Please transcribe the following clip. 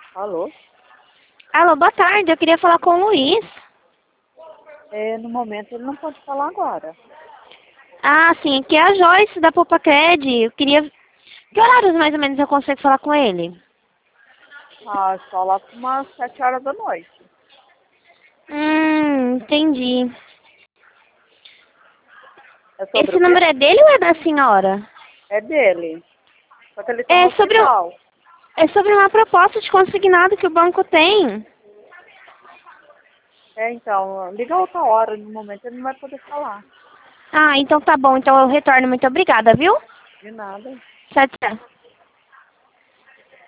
Alô? Alô, boa tarde. Eu queria falar com o Luiz. No momento ele não pode falar agora. Ah, sim. Aqui é a Joyce da Popacred. Eu queria... Que horários mais ou menos eu consigo falar com ele? Só lá por umas 7 horas da noite. Entendi. É sobre Esse o quê? número é dele ou é da senhora? É dele. Só que ele tá no É sobre, hospital. é sobre uma proposta de consignado que o banco tem. Então, liga outra hora. No momento ele não vai poder falar. Ah, então tá bom. Então eu retorno. Muito obrigada, viu? De nada. Tchau, tchau.